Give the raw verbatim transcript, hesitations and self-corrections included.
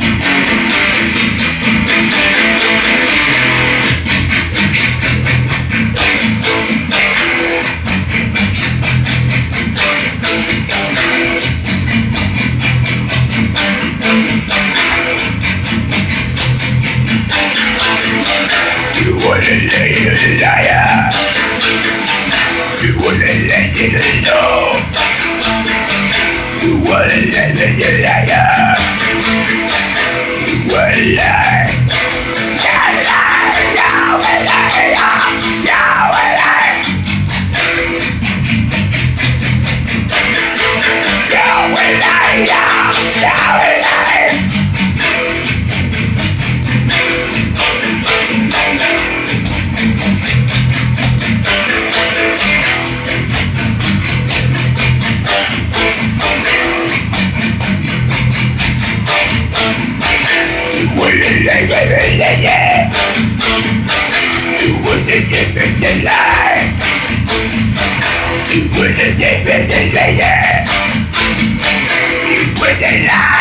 wouldn't let it lie. You wouldn't let it know. You wouldn't let it lie. You would lie. You lie. You would lie. You would lie. You would lie. You would lie. You wouldn't even lie. You wouldn't even lie. You wouldn't lie.